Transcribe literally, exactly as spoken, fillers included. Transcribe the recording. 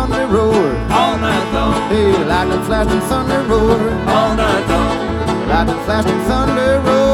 thunder roar. all night long, Hey, lightning flash and thunder roar. all night long. Lightning flash and thunder roar.